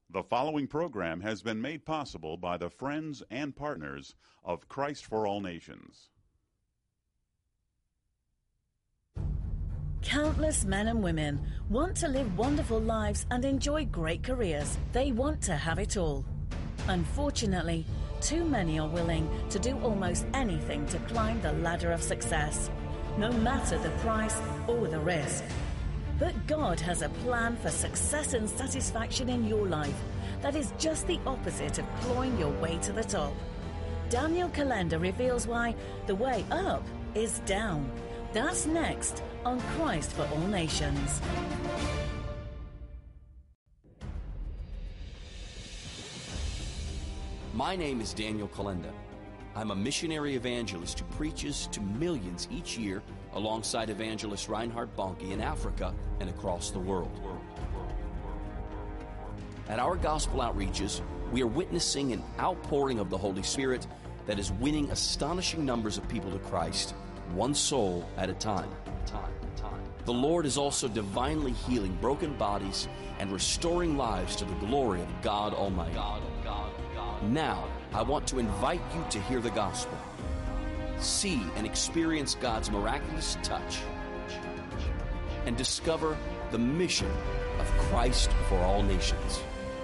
The following program has been made possible by the friends and partners of Christ for All Nations. Countless men and women want to live wonderful lives and enjoy great careers. They want to have it all. Unfortunately, too many are willing to do almost anything to climb the ladder of success, no matter the price or the risk. But God has a plan for success and satisfaction in your life that is just the opposite of clawing your way to the top. Daniel Kolenda reveals why the way up is down. That's next on Christ for All Nations. My name is Daniel Kolenda. I'm a missionary evangelist who preaches to millions each year alongside evangelist Reinhard Bonnke in Africa and across the world. At our gospel outreaches, we are witnessing an outpouring of the Holy Spirit that is winning astonishing numbers of people to Christ, one soul at a time. The Lord is also divinely healing broken bodies and restoring lives to the glory of God Almighty. Now, I want to invite you to hear the gospel, see and experience God's miraculous touch, and discover the mission of Christ for All Nations.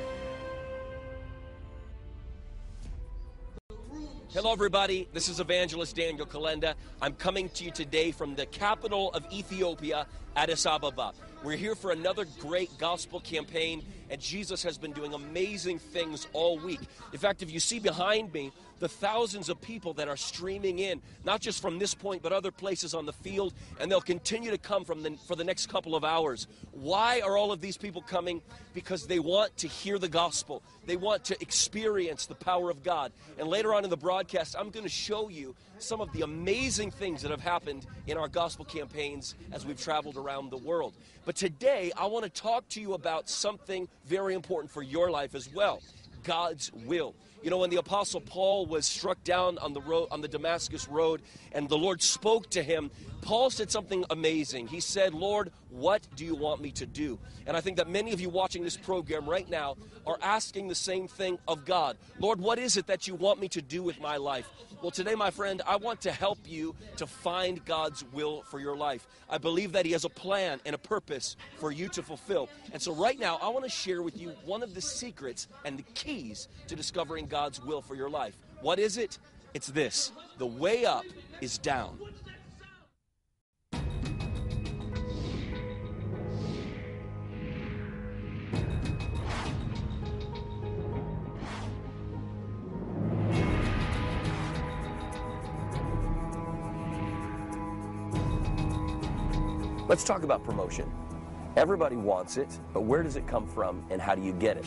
Hello, everybody. This is Evangelist Daniel Kolenda. I'm coming to you today from the capital of Ethiopia, Addis Ababa. We're here for another great gospel campaign, and Jesus has been doing amazing things all week. In fact, if you see behind me, the thousands of people that are streaming in, not just from this point, but other places on the field, and they'll continue to come for the next couple of hours. Why are all of these people coming? Because they want to hear the gospel. They want to experience the power of God. And later on in the broadcast, I'm going to show you some of the amazing things that have happened in our gospel campaigns as we've traveled around the world. But today, I want to talk to you about something very important for your life as well: God's will. You know, when the Apostle Paul was struck down on the road, on the Damascus road, and the Lord spoke to him, Paul said something amazing. He said, "Lord, what do you want me to do?" And I think that many of you watching this program right now are asking the same thing of God. Lord, what is it that you want me to do with my life? Well, today, my friend, I want to help you to find God's will for your life. I believe that He has a plan and a purpose for you to fulfill. And so right now, I want to share with you one of the secrets and the keys to discovering God's will for your life. What is it? It's this: the way up is down. Let's talk about promotion. Everybody wants it, but where does it come from and how do you get it?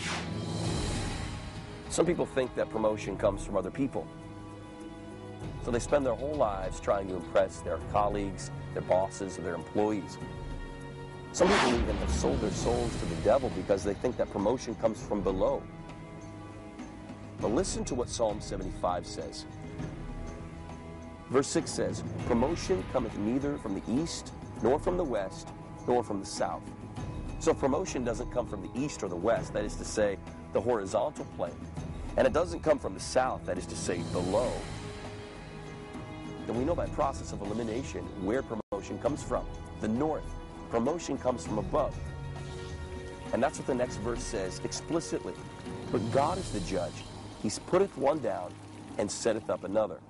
Some people think that promotion comes from other people. So they spend their whole lives trying to impress their colleagues, their bosses, or their employees. Some people even have sold their souls to the devil because they think that promotion comes from below. But listen to what Psalm 75 says. Verse 6 says, "Promotion cometh neither from the east, nor from the west, nor from the south." So promotion doesn't come from the east or the west, that is to say, the horizontal plane. And it doesn't come from the south, that is to say, below. Then we know by process of elimination where promotion comes from. The north. Promotion comes from above. And that's what the next verse says explicitly. But God is the judge. He putteth one down and setteth up another.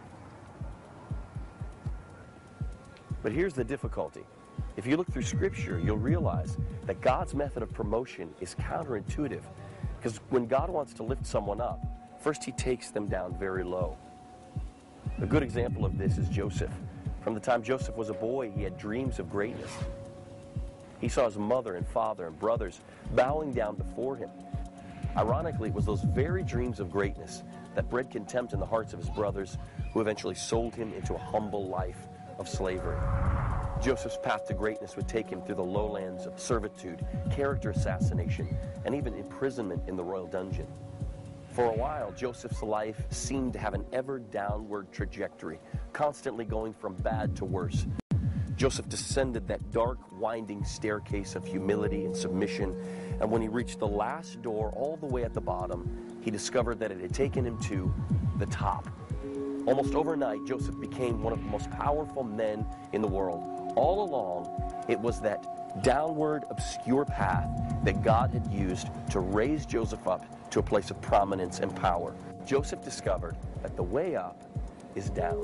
But here's the difficulty. If you look through Scripture, you'll realize that God's method of promotion is counterintuitive. Because when God wants to lift someone up, first He takes them down very low. A good example of this is Joseph. From the time Joseph was a boy, he had dreams of greatness. He saw his mother and father and brothers bowing down before him. Ironically, it was those very dreams of greatness that bred contempt in the hearts of his brothers, who eventually sold him into a humble life of slavery. Joseph's path to greatness would take him through the lowlands of servitude, character assassination, and even imprisonment in the royal dungeon. For a while, Joseph's life seemed to have an ever downward trajectory, constantly going from bad to worse. Joseph descended that dark, winding staircase of humility and submission, and when he reached the last door all the way at the bottom, he discovered that it had taken him to the top. Almost overnight, Joseph became one of the most powerful men in the world. All along, it was that downward, obscure path that God had used to raise Joseph up to a place of prominence and power. Joseph discovered that the way up is down.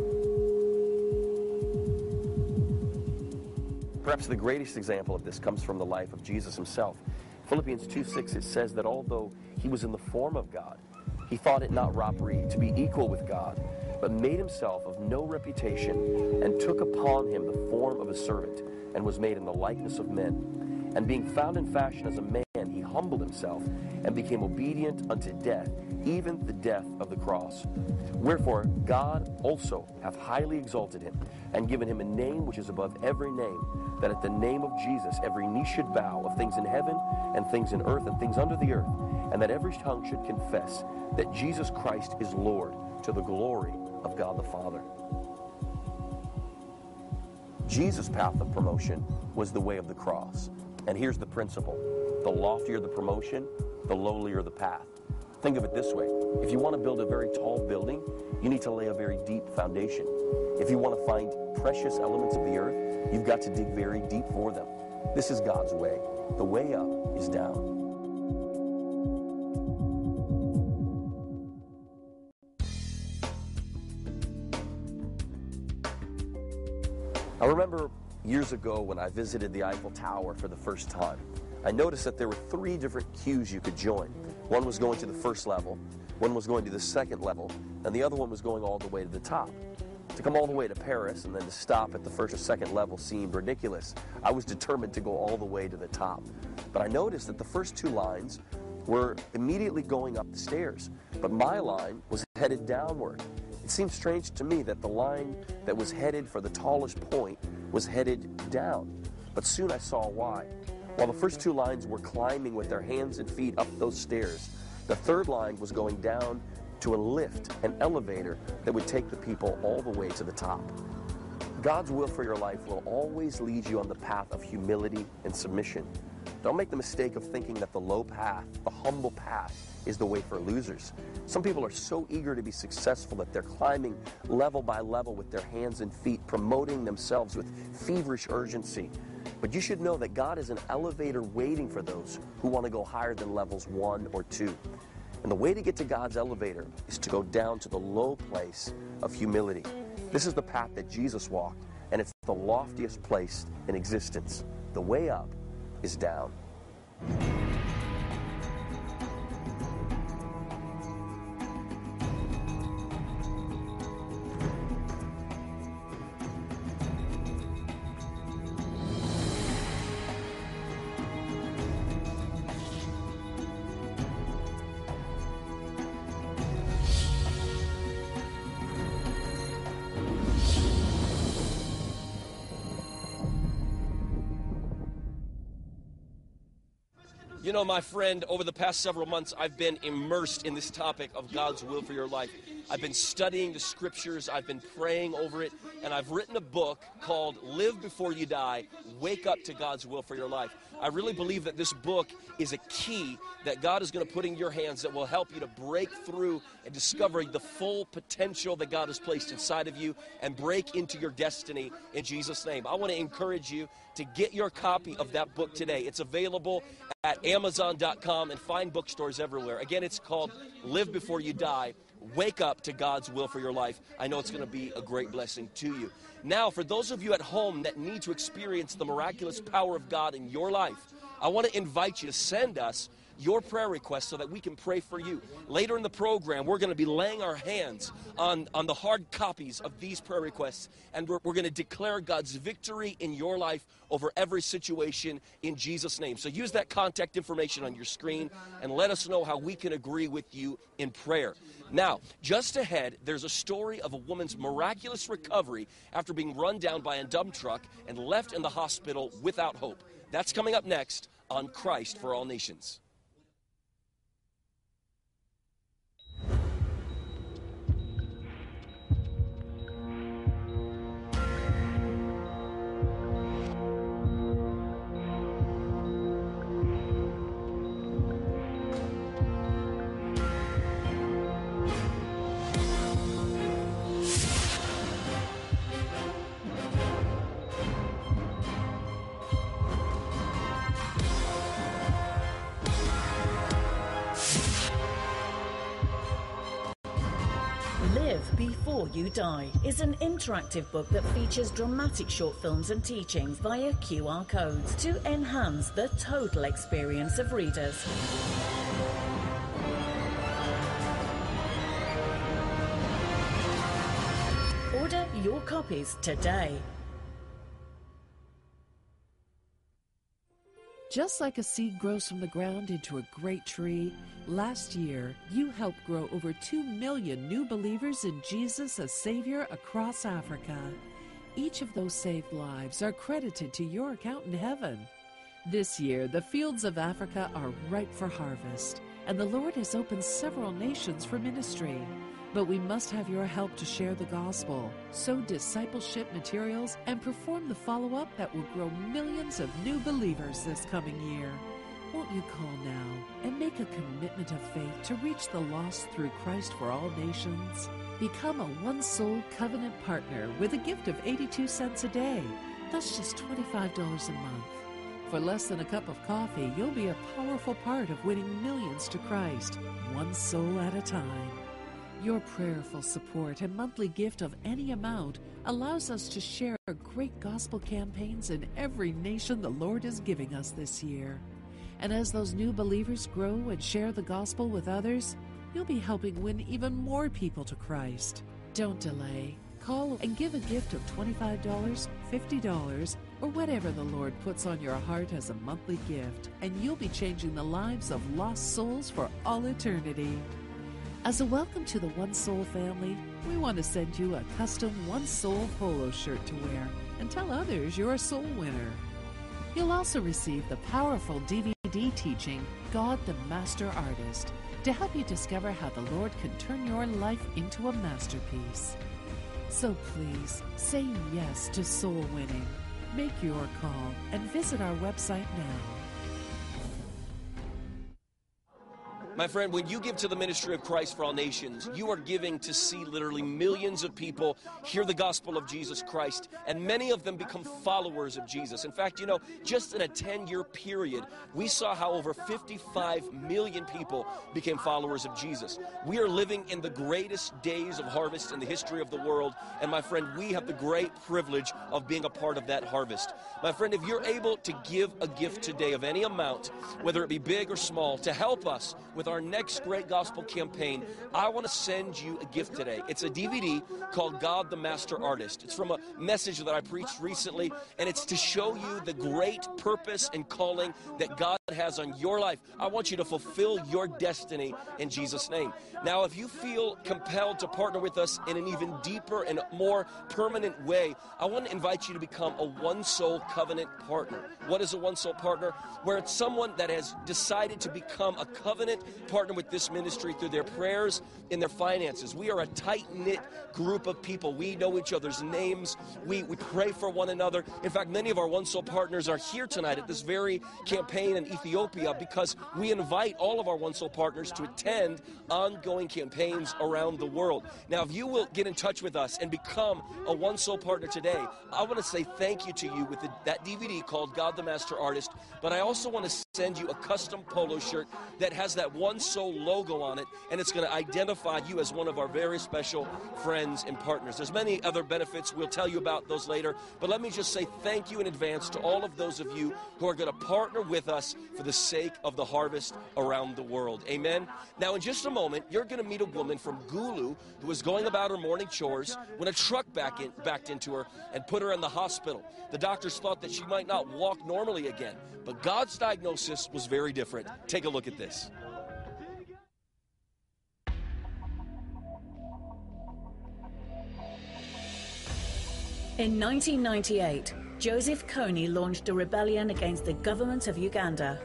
Perhaps the greatest example of this comes from the life of Jesus himself. Philippians 2:6, it says that although he was in the form of God, he thought it not robbery to be equal with God, but made himself of no reputation, and took upon him the form of a servant, and was made in the likeness of men. And being found in fashion as a man, he humbled himself, and became obedient unto death, even the death of the cross. Wherefore God also hath highly exalted him, and given him a name which is above every name, that at the name of Jesus every knee should bow, of things in heaven, and things in earth, and things under the earth, and that every tongue should confess that Jesus Christ is Lord, to the glory of God the Father. Jesus' path of promotion was the way of the cross. And here's the principle. The loftier the promotion, the lowlier the path. Think of it this way. If you want to build a very tall building, you need to lay a very deep foundation. If you want to find precious elements of the earth, you've got to dig very deep for them. This is God's way. The way up is down. I remember years ago when I visited the Eiffel Tower for the first time. I noticed that there were 3 different queues you could join. One was going to the first level, one was going to the second level, and the other one was going all the way to the top. To come all the way to Paris and then to stop at the first or second level seemed ridiculous. I was determined to go all the way to the top. But I noticed that the first 2 lines were immediately going up the stairs, but my line was headed downward. It seemed strange to me that the line that was headed for the tallest point was headed down, but soon I saw why. While the first 2 lines were climbing with their hands and feet up those stairs, the third line was going down to a lift, an elevator that would take the people all the way to the top. God's will for your life will always lead you on the path of humility and submission. Don't make the mistake of thinking that the low path, the humble path, is the way for losers. Some people are so eager to be successful that they're climbing level by level with their hands and feet, promoting themselves with feverish urgency. But you should know that God is an elevator waiting for those who want to go higher than levels 1 or 2. And the way to get to God's elevator is to go down to the low place of humility. This is the path that Jesus walked, and it's the loftiest place in existence. The way up is down. You know, my friend, over the past several months, I've been immersed in this topic of God's will for your life. I've been studying the scriptures, I've been praying over it, and I've written a book called Live Before You Die, Wake Up to God's Will for Your Life. I really believe that this book is a key that God is going to put in your hands that will help you to break through and discover the full potential that God has placed inside of you and break into your destiny in Jesus' name. I want to encourage you to get your copy of that book today. It's available at Amazon.com and fine bookstores everywhere. Again, it's called Live Before You Die, Wake Up to God's Will for Your Life. I know it's going to be a great blessing to you. Now, for those of you at home that need to experience the miraculous power of God in your life, I want to invite you to send us your prayer requests so that we can pray for you. Later in the program, we're going to be laying our hands on the hard copies of these prayer requests, and we're going to declare God's victory in your life over every situation in Jesus' name. So use that contact information on your screen and let us know how we can agree with you in prayer. Now, just ahead, there's a story of a woman's miraculous recovery after being run down by a dump truck and left in the hospital without hope. That's coming up next on Christ for All Nations. Before You Die is an interactive book that features dramatic short films and teachings via QR codes to enhance the total experience of readers. Order your copies today. Just like a seed grows from the ground into a great tree, last year you helped grow over 2 million new believers in Jesus as Savior across Africa. Each of those saved lives are credited to your account in heaven. This year, the fields of Africa are ripe for harvest, and the Lord has opened several nations for ministry. But we must have your help to share the gospel, sow discipleship materials, and perform the follow-up that will grow millions of new believers this coming year. Won't you call now and make a commitment of faith to reach the lost through Christ for all nations? Become a one-soul covenant partner with a gift of 82 cents a day. That's just $25 a month. For less than a cup of coffee, you'll be a powerful part of winning millions to Christ, one soul at a time. Your prayerful support and monthly gift of any amount allows us to share great gospel campaigns in every nation the Lord is giving us this year. And as those new believers grow and share the gospel with others, you'll be helping win even more people to Christ. Don't delay. Call and give a gift of $25, $50, or whatever the Lord puts on your heart as a monthly gift, and you'll be changing the lives of lost souls for all eternity. As a welcome to the One Soul family, we want to send you a custom One Soul polo shirt to wear and tell others you're a soul winner. You'll also receive the powerful DVD teaching, God the Master Artist, to help you discover how the Lord can turn your life into a masterpiece. So please, say yes to soul winning. Make your call and visit our website now. My friend, when you give to the ministry of Christ for All Nations, you are giving to see literally millions of people hear the gospel of Jesus Christ, and many of them become followers of Jesus. In fact, just in a 10-year period, we saw how over 55 million people became followers of Jesus. We are living in the greatest days of harvest in the history of the world, and my friend, we have the great privilege of being a part of that harvest. My friend, if you're able to give a gift today of any amount, whether it be big or small, to help us with our next great gospel campaign, I want to send you a gift today. It's a DVD called God the Master Artist. It's from a message that I preached recently, and it's to show you the great purpose and calling that God has on your life. I want you to fulfill your destiny in Jesus' name. Now, if you feel compelled to partner with us in an even deeper and more permanent way, I want to invite you to become a One Soul Covenant partner. What is a One Soul partner? Where it's someone that has decided to become a covenant partner with this ministry through their prayers and their finances. We are a tight-knit group of people. We know each other's names. We pray for one another. In fact, many of our One Soul partners are here tonight at this very campaign in Ethiopia because we invite all of our One Soul partners to attend ongoing campaigns around the world. Now, if you will get in touch with us and become a One Soul partner today, I want to say thank you to you with that DVD called God the Master Artist, but I also want to send you a custom polo shirt that has that One Soul logo on it, and it's going to identify you as one of our very special friends and partners. There's many other benefits. We'll tell you about those later, but let me just say thank you in advance to all of those of you who are going to partner with us for the sake of the harvest around the world. Amen? Now, in just a moment, you're going to meet a woman from Gulu who was going about her morning chores when a truck backed into her and put her in the hospital. The doctors thought that she might not walk normally again, but God's diagnosis was very different. Take a look at this. In 1998, Joseph Kony launched a rebellion against the government of Uganda.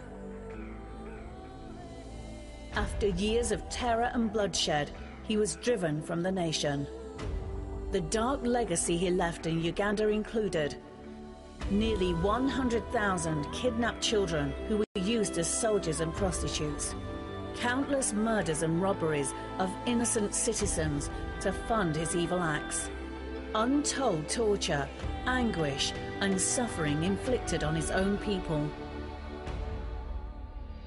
After years of terror and bloodshed, he was driven from the nation. The dark legacy he left in Uganda included nearly 100,000 kidnapped children who were used as soldiers and prostitutes, countless murders and robberies of innocent citizens to fund his evil acts, untold torture, anguish, and suffering inflicted on his own people.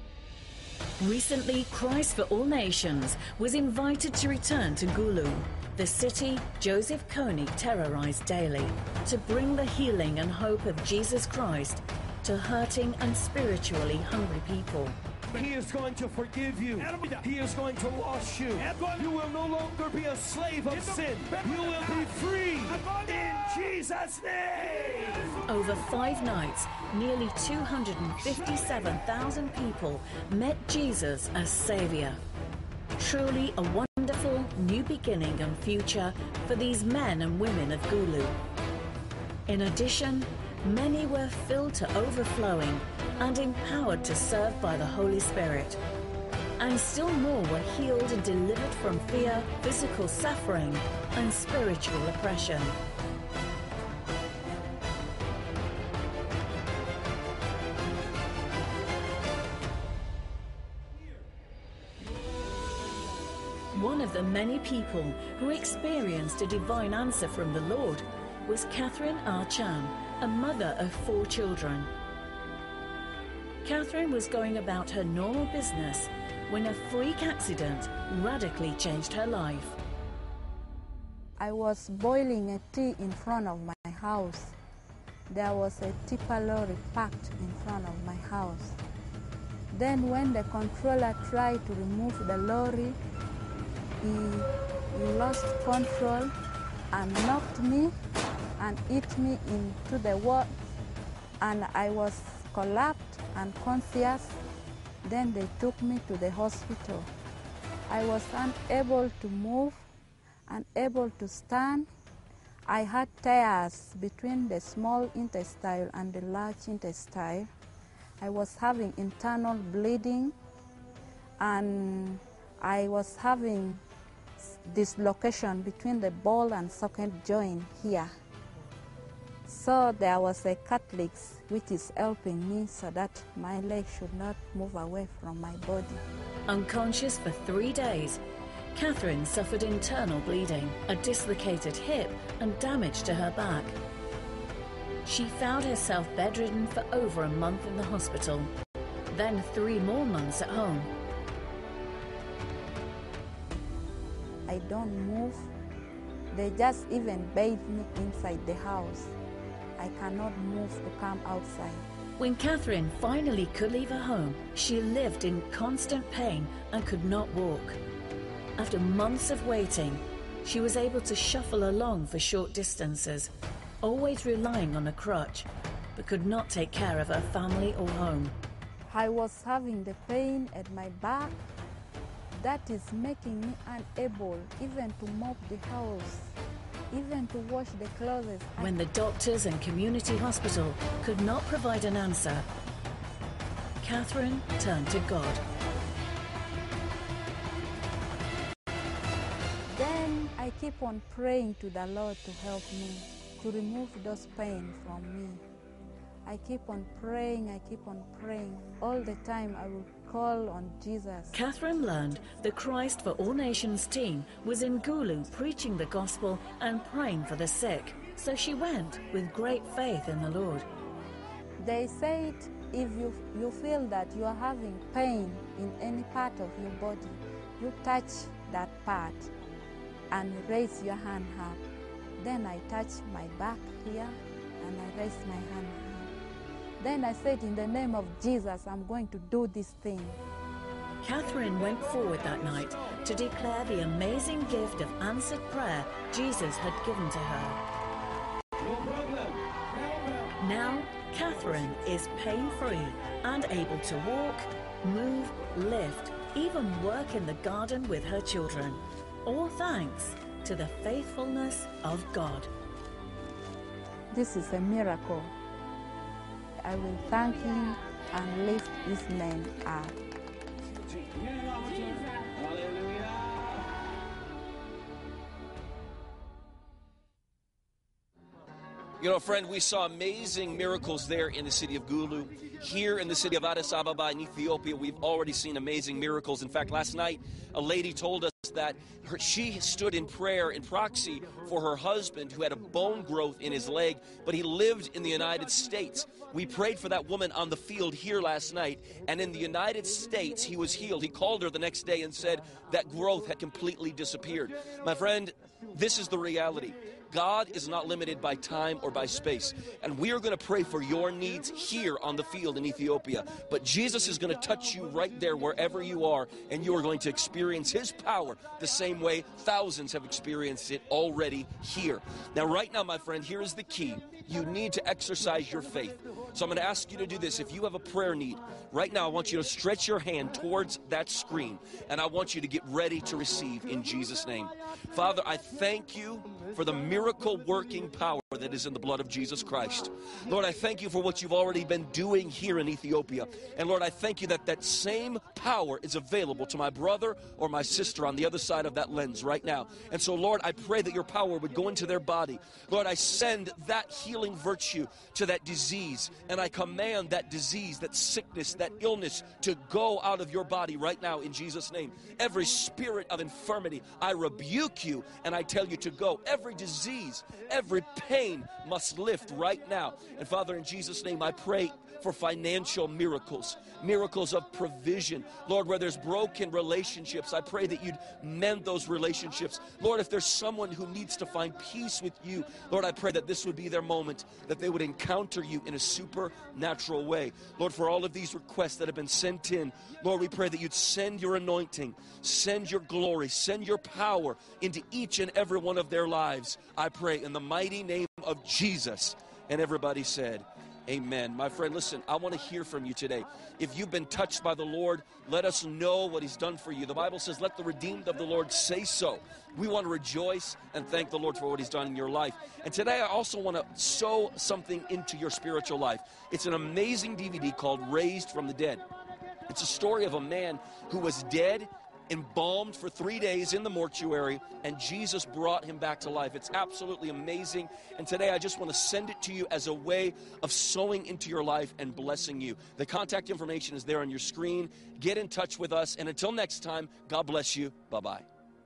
Recently, Christ for All Nations was invited to return to Gulu. The city Joseph Kony terrorized daily to bring the healing and hope of Jesus Christ to hurting and spiritually hungry people. He is going to forgive you. He is going to wash you. You will no longer be a slave of sin. You will be free in Jesus' name. Over 5 nights, nearly 257,000 people met Jesus as Savior. Truly a wonderful new beginning and future for these men and women of Gulu. In addition, many were filled to overflowing and empowered to serve by the Holy Spirit. And still more were healed and delivered from fear, physical suffering, and spiritual oppression. One of the many people who experienced a divine answer from the Lord was Catherine R. Chan, a mother of 4 children. Catherine was going about her normal business when a freak accident radically changed her life. I was boiling a tea in front of my house. There was a tipper lorry parked in front of my house. Then when the controller tried to remove the lorry, he lost control and knocked me and hit me into the wall, and I was collapsed and unconscious. Then they took me to the hospital. I was unable to move, unable to stand. I had tears between the small intestine and the large intestine. I was having internal bleeding, and I was having dislocation between the ball and socket joint here. So there was a Catholic which is helping me so that my leg should not move away from my body. Unconscious for 3 days, Catherine suffered internal bleeding, a dislocated hip, and damage to her back. She found herself bedridden for over a month in the hospital, then 3 more months at home. I don't move. They just even bathe me inside the house. I cannot move to come outside. When Catherine finally could leave her home, she lived in constant pain and could not walk. After months of waiting, she was able to shuffle along for short distances, always relying on a crutch, but could not take care of her family or home. I was having the pain at my back that is making me unable even to mop the house, even to wash the clothes. When the doctors and community hospital could not provide an answer, Catherine turned to God. Then I keep on praying to the Lord to help me, to remove those pain from me. I keep on praying. All the time I will call on Jesus. Catherine learned the Christ for All Nations team was in Gulu preaching the gospel and praying for the sick. So she went with great faith in the Lord. They said if you feel that you are having pain in any part of your body, you touch that part and raise your hand up. Then I touched my back here and I raised my hand up. Then I said, in the name of Jesus, I'm going to do this thing. Catherine went forward that night to declare the amazing gift of answered prayer Jesus had given to her. No problem. Now, Catherine is pain-free and able to walk, move, lift, even work in the garden with her children. All thanks to the faithfulness of God. This is a miracle. I will thank him and lift his name up. You know, friend, we saw amazing miracles there in the city of Gulu. Here in the city of Addis Ababa in Ethiopia, we've already seen amazing miracles. In fact, last night, a lady told us that she stood in prayer in proxy for her husband who had a bone growth in his leg, but he lived in the United States. We prayed for that woman on the field here last night, and in the United States, he was healed. He called her the next day and said that growth had completely disappeared. My friend, this is the reality. God is not limited by time or by space. And we are going to pray for your needs here on the field in Ethiopia. But Jesus is going to touch you right there wherever you are, and you are going to experience His power the same way thousands have experienced it already here. Now, right now, my friend, here is the key. You need to exercise your faith. So I'm going to ask you to do this. If you have a prayer need, right now I want you to stretch your hand towards that screen, and I want you to get ready to receive in Jesus' name. Father, I thank you for the miracle-working power that is in the blood of Jesus Christ. Lord, I thank you for what you've already been doing here in Ethiopia. And Lord, I thank you that that same power is available to my brother or my sister on the other side of that lens right now. And so, Lord, I pray that your power would go into their body. Lord, I send that healing virtue to that disease, and I command that disease, that sickness, that illness to go out of your body right now in Jesus' name. Every spirit of infirmity, I rebuke you and I tell you to go. Every disease, every pain must lift right now. And Father, in Jesus' name, I pray for financial miracles, miracles of provision. Lord, where there's broken relationships, I pray that you'd mend those relationships. Lord, if there's someone who needs to find peace with you, Lord, I pray that this would be their moment, that they would encounter you in a supernatural way. Lord, for all of these requests that have been sent in, Lord, we pray that you'd send your anointing, send your glory, send your power into each and every one of their lives. I pray in the mighty name of Jesus. And everybody said, amen. My friend, listen, I want to hear from you today. If you've been touched by the Lord, let us know what He's done for you. The Bible says, let the redeemed of the Lord say so. We want to rejoice and thank the Lord for what He's done in your life. And today I also want to sow something into your spiritual life. It's an amazing DVD called Raised from the Dead. It's a story of a man who was dead, embalmed for 3 days in the mortuary, and Jesus brought him back to life. It's absolutely amazing. And today I just want to send it to you as a way of sowing into your life and blessing you. The contact information is there on your screen. Get in touch with us. And until next time, God bless you. Bye-bye.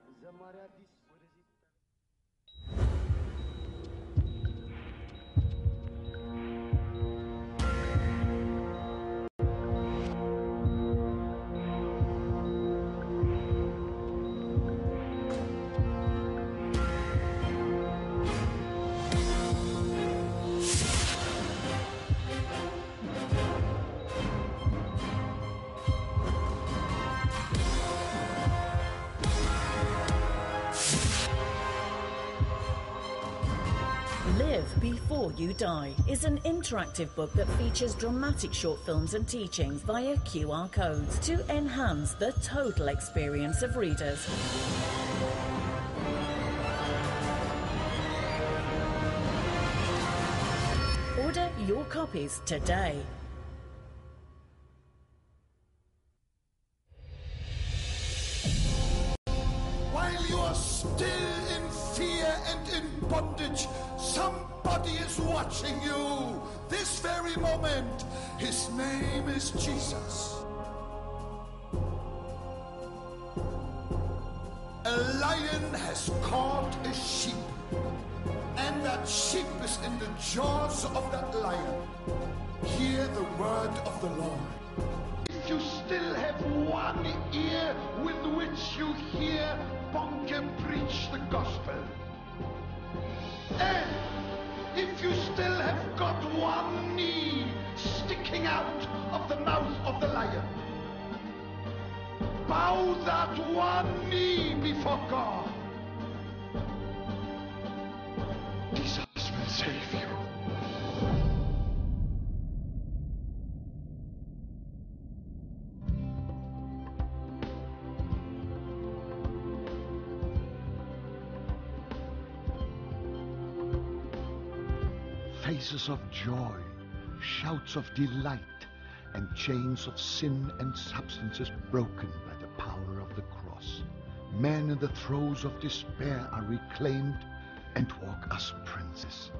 Live Before You Die is an interactive book that features dramatic short films and teachings via QR codes to enhance the total experience of readers. Order your copies today. While you are still in fear and in bondage, somebody is watching you this very moment. His name is Jesus. A lion has caught a sheep, and that sheep is in the jaws of that lion. Hear the word of the Lord. If you still have one ear with which you hear Bonke preach the gospel, and if you still have got one knee sticking out of the mouth of the lion, bow that one knee before God. Jesus will save you. Faces of joy, shouts of delight, and chains of sin and substances broken by the power of the cross. Men in the throes of despair are reclaimed and walk as princes.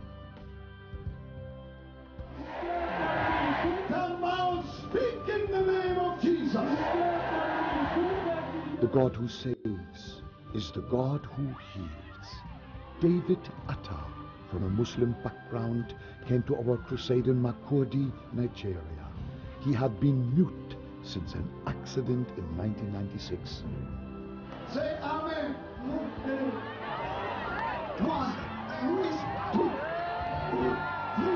The mouth speak in the name of Jesus. The God who saves, is the God who heals. David Atta, from a Muslim background, came to our crusade in Makurdi, Nigeria. He had been mute since an accident in 1996. Say Amen. 1, 2, 3,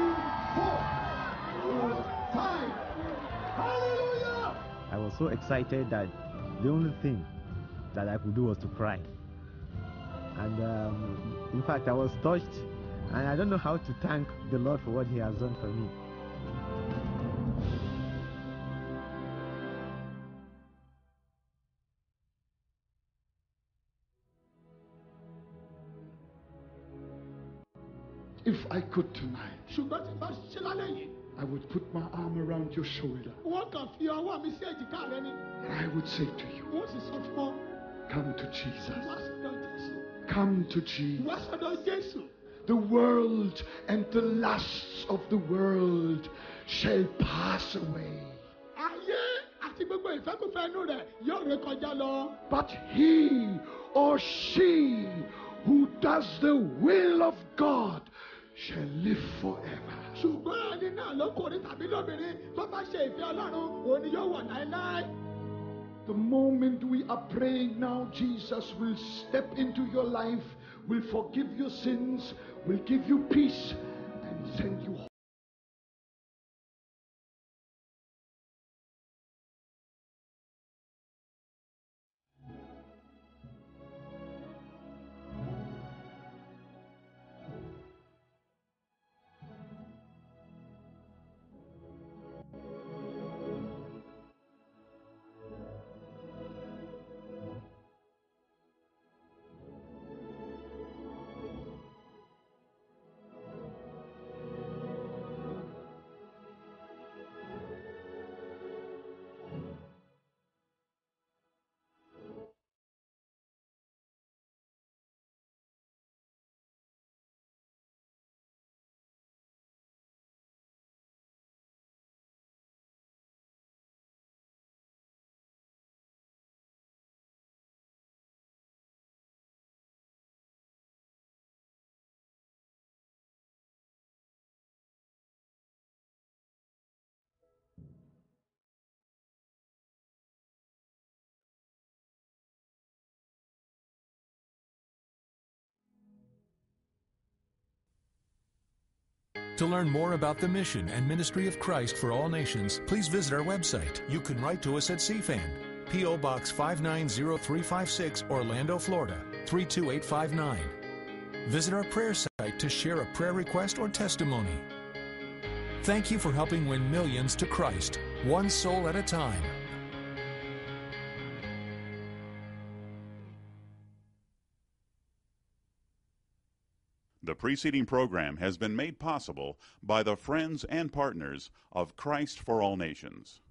4, 5. Hallelujah! I was so excited that the only thing that I could do was to cry. And in fact, I was touched, and I don't know how to thank the Lord for what He has done for me. If I could tonight, I would put my arm around your shoulder. And I would say to you, come to Jesus. Come to Jesus. The world and the lusts of the world shall pass away. But he or she who does the will of God shall live forever. The moment we are praying now, Jesus will step into your life, will forgive your sins, will give you peace, and send you home. To learn more about the mission and ministry of Christ for All Nations, please visit our website. You can write to us at CFAN, P.O. Box 590356, Orlando, Florida 32859. Visit our prayer site to share a prayer request or testimony. Thank you for helping win millions to Christ, one soul at a time. The preceding program has been made possible by the friends and partners of Christ for All Nations.